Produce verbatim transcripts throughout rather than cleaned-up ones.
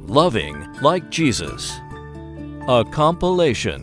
Loving Like Jesus, a compilation.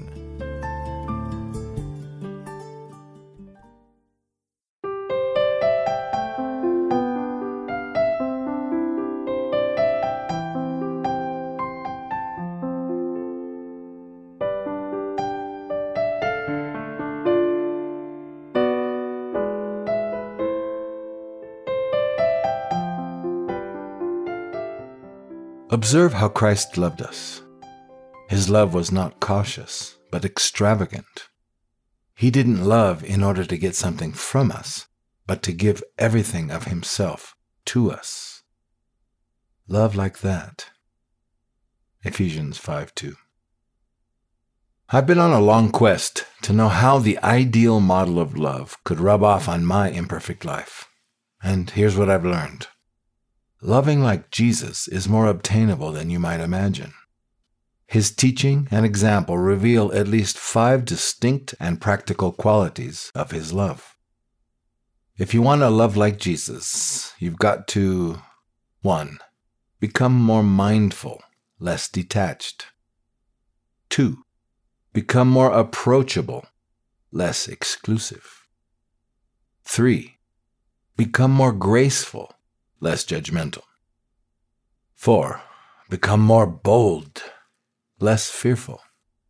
Observe how Christ loved us. His love was not cautious, but extravagant. He didn't love in order to get something from us, but to give everything of himself to us. Love like that. Ephesians five two. I've been on a long quest to know how the ideal model of love could rub off on my imperfect life. And here's what I've learned. Loving like Jesus is more obtainable than you might imagine. His teaching and example reveal at least five distinct and practical qualities of his love. If you want to love like Jesus, you've got to, one, become more mindful, less detached. Two, become more approachable, less exclusive. Three, become more graceful, less judgmental. Four, become more bold, less fearful.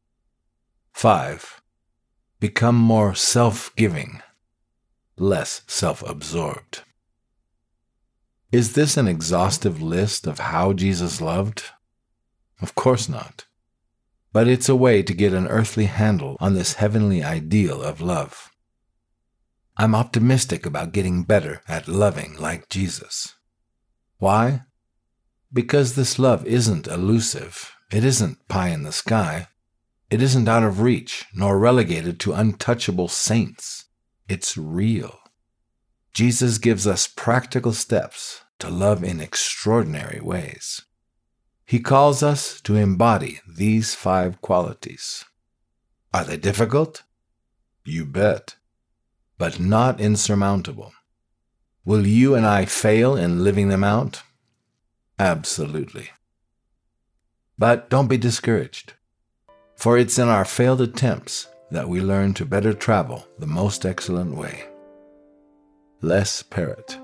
Five, become more self-giving, less self-absorbed. Is this an exhaustive list of how Jesus loved? Of course not. But it's a way to get an earthly handle on this heavenly ideal of love. I'm optimistic about getting better at loving like Jesus. Why? Because this love isn't elusive. It isn't pie in the sky. It isn't out of reach, nor relegated to untouchable saints. It's real. Jesus gives us practical steps to love in extraordinary ways. He calls us to embody these five qualities. Are they difficult? You bet. But not insurmountable. Will you and I fail in living them out? Absolutely. But don't be discouraged, for it's in our failed attempts that we learn to better travel the most excellent way. Les Parrott.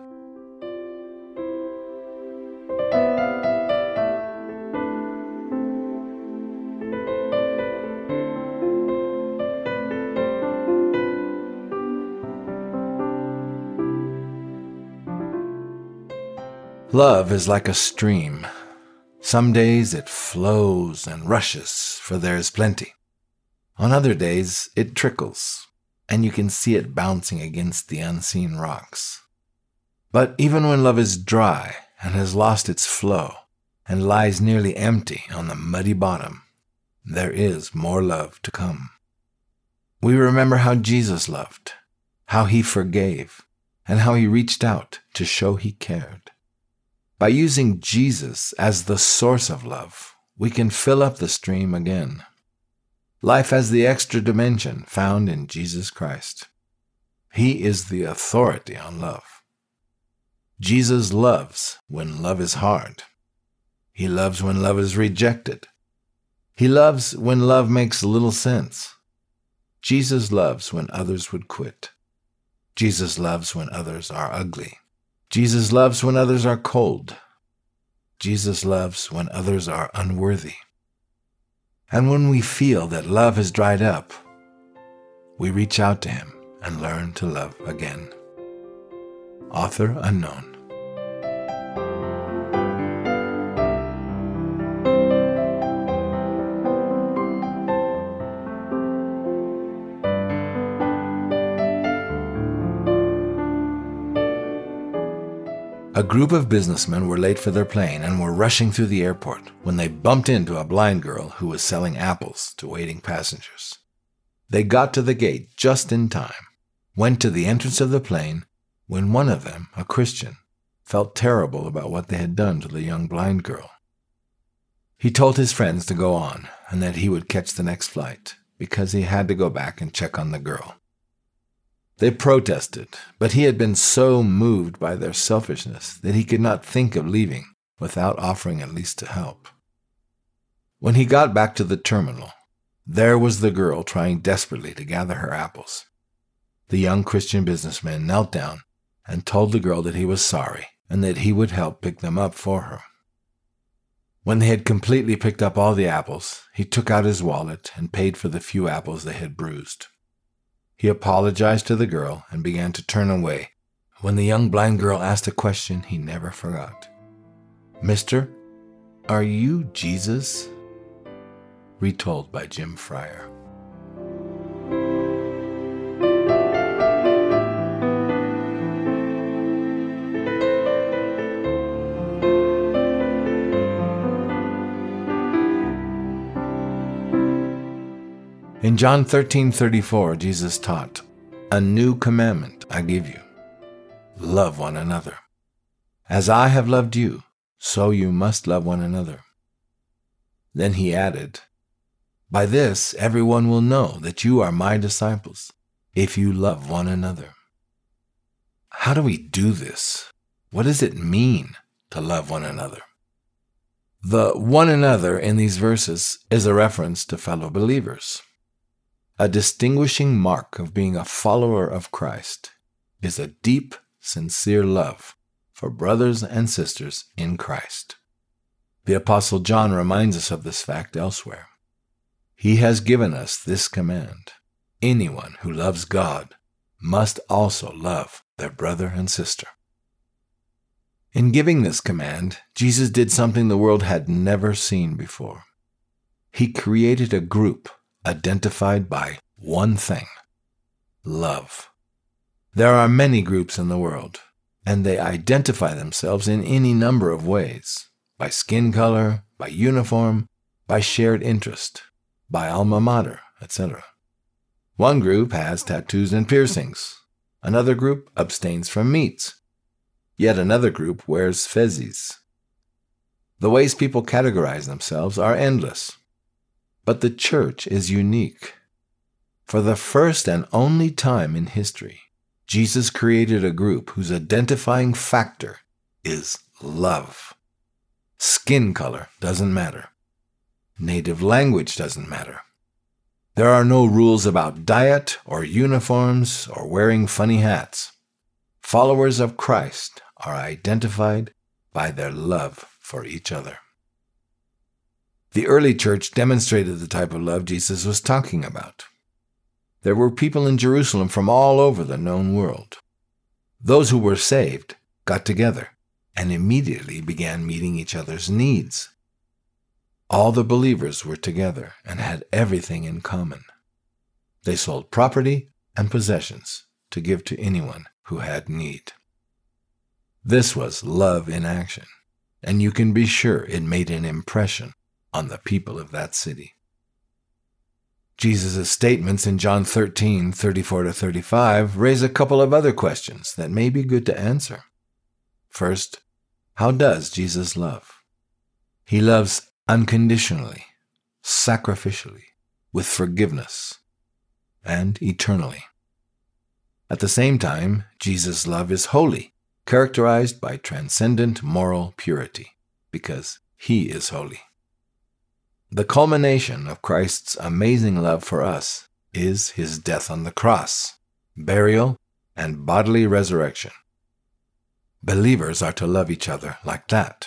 Love is like a stream. Some days it flows and rushes, for there is plenty. On other days it trickles, and you can see it bouncing against the unseen rocks. But even when love is dry and has lost its flow and lies nearly empty on the muddy bottom, there is more love to come. We remember how Jesus loved, how he forgave, and how he reached out to show he cared. By using Jesus as the source of love, we can fill up the stream again. Life has the extra dimension found in Jesus Christ. He is the authority on love. Jesus loves when love is hard. He loves when love is rejected. He loves when love makes little sense. Jesus loves when others would quit. Jesus loves when others are ugly. Jesus loves when others are cold. Jesus loves when others are unworthy. And when we feel that love has dried up, we reach out to him and learn to love again. Author unknown. A group of businessmen were late for their plane and were rushing through the airport when they bumped into a blind girl who was selling apples to waiting passengers. They got to the gate just in time, went to the entrance of the plane, when one of them, a Christian, felt terrible about what they had done to the young blind girl. He told his friends to go on and that he would catch the next flight because he had to go back and check on the girl. They protested, but he had been so moved by their selfishness that he could not think of leaving without offering at least to help. When he got back to the terminal, there was the girl trying desperately to gather her apples. The young Christian businessman knelt down and told the girl that he was sorry and that he would help pick them up for her. When they had completely picked up all the apples, he took out his wallet and paid for the few apples they had bruised. He apologized to the girl and began to turn away when the young blind girl asked a question he never forgot. "Mister, are you Jesus?" Retold by Jim Fryer. In John thirteen thirty-four, Jesus taught, "A new commandment I give you. Love one another. As I have loved you, so you must love one another." Then he added, "By this everyone will know that you are my disciples, if you love one another." How do we do this? What does it mean to love one another? The one another in these verses is a reference to fellow believers. A distinguishing mark of being a follower of Christ is a deep, sincere love for brothers and sisters in Christ. The Apostle John reminds us of this fact elsewhere. He has given us this command: anyone who loves God must also love their brother and sister. In giving this command, Jesus did something the world had never seen before. He created a group identified by one thing: love. There are many groups in the world, and they identify themselves in any number of ways: by skin color, by uniform, by shared interest, by alma mater, et cetera. One group has tattoos and piercings. Another group abstains from meats. Yet another group wears fezes. The ways people categorize themselves are endless. But the church is unique. For the first and only time in history, Jesus created a group whose identifying factor is love. Skin color doesn't matter. Native language doesn't matter. There are no rules about diet or uniforms or wearing funny hats. Followers of Christ are identified by their love for each other. The early church demonstrated the type of love Jesus was talking about. There were people in Jerusalem from all over the known world. Those who were saved got together and immediately began meeting each other's needs. All the believers were together and had everything in common. They sold property and possessions to give to anyone who had need. This was love in action, and you can be sure it made an impression on the people of that city. Jesus' statements in John thirteen thirty-four to thirty-five raise a couple of other questions that may be good to answer. First, how does Jesus love? He loves unconditionally, sacrificially, with forgiveness, and eternally. At the same time, Jesus' love is holy, characterized by transcendent moral purity, because he is holy. The culmination of Christ's amazing love for us is his death on the cross, burial, and bodily resurrection. Believers are to love each other like that.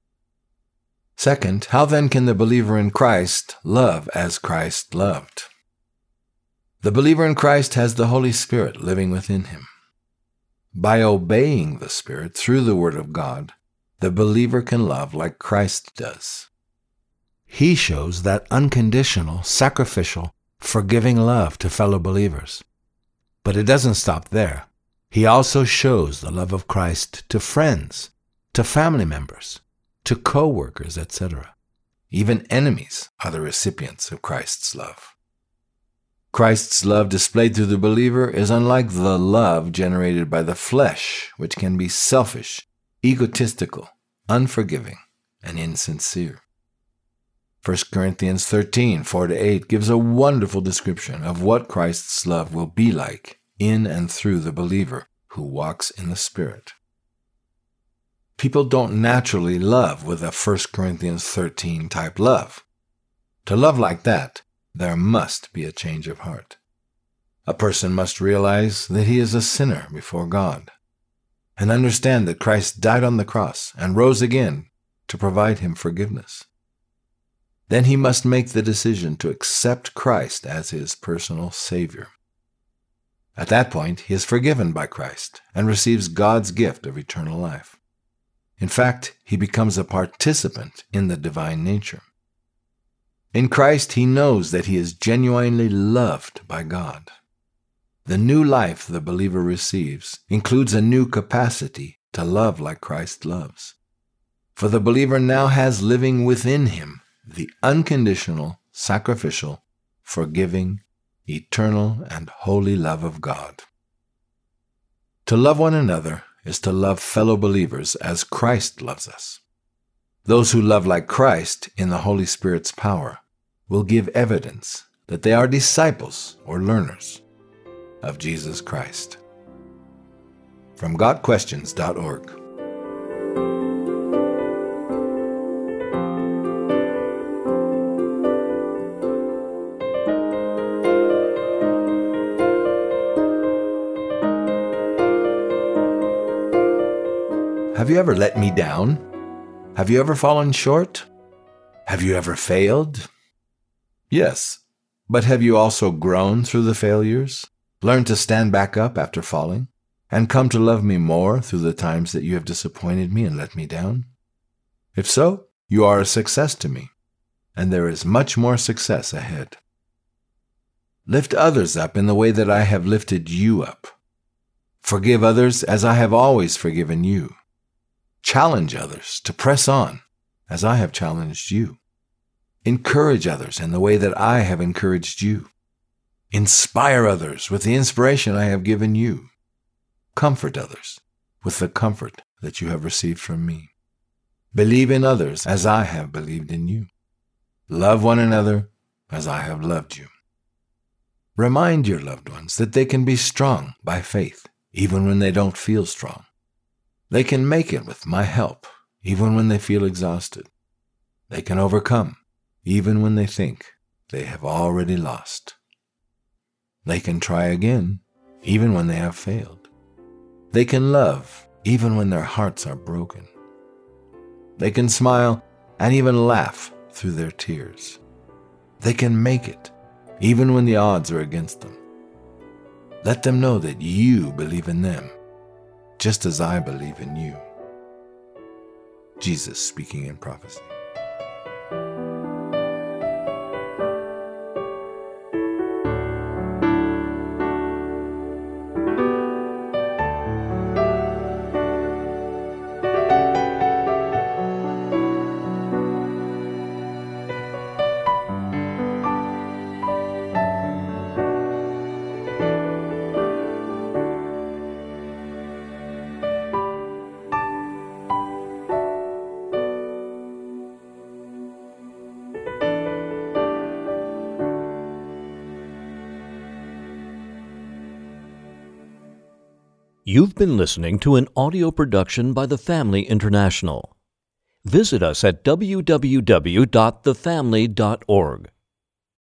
Second, how then can the believer in Christ love as Christ loved? The believer in Christ has the Holy Spirit living within him. By obeying the Spirit through the Word of God, the believer can love like Christ does. He shows that unconditional, sacrificial, forgiving love to fellow believers. But it doesn't stop there. He also shows the love of Christ to friends, to family members, to co-workers, et cetera. Even enemies are the recipients of Christ's love. Christ's love displayed through the believer is unlike the love generated by the flesh, which can be selfish, egotistical, unforgiving, and insincere. First Corinthians thirteen four to eight gives a wonderful description of what Christ's love will be like in and through the believer who walks in the Spirit. People don't naturally love with a First Corinthians thirteen type love. To love like that, there must be a change of heart. A person must realize that he is a sinner before God and understand that Christ died on the cross and rose again to provide him forgiveness. Then he must make the decision to accept Christ as his personal Savior. At that point, he is forgiven by Christ and receives God's gift of eternal life. In fact, he becomes a participant in the divine nature. In Christ, he knows that he is genuinely loved by God. The new life the believer receives includes a new capacity to love like Christ loves. For the believer now has living within him the unconditional, sacrificial, forgiving, eternal, and holy love of God. To love one another is to love fellow believers as Christ loves us. Those who love like Christ in the Holy Spirit's power will give evidence that they are disciples or learners of Jesus Christ. From God Questions dot org. Have you ever let me down? Have you ever fallen short? Have you ever failed? Yes, but have you also grown through the failures, learned to stand back up after falling, and come to love me more through the times that you have disappointed me and let me down? If so, you are a success to me, and there is much more success ahead. Lift others up in the way that I have lifted you up. Forgive others as I have always forgiven you. Challenge others to press on as I have challenged you. Encourage others in the way that I have encouraged you. Inspire others with the inspiration I have given you. Comfort others with the comfort that you have received from me. Believe in others as I have believed in you. Love one another as I have loved you. Remind your loved ones that they can be strong by faith, even when they don't feel strong. They can make it with my help, even when they feel exhausted. They can overcome, even when they think they have already lost. They can try again, even when they have failed. They can love, even when their hearts are broken. They can smile and even laugh through their tears. They can make it, even when the odds are against them. Let them know that you believe in them, just as I believe in you. Jesus speaking in prophecy. You've been listening to an audio production by The Family International. Visit us at w w w dot the family dot org.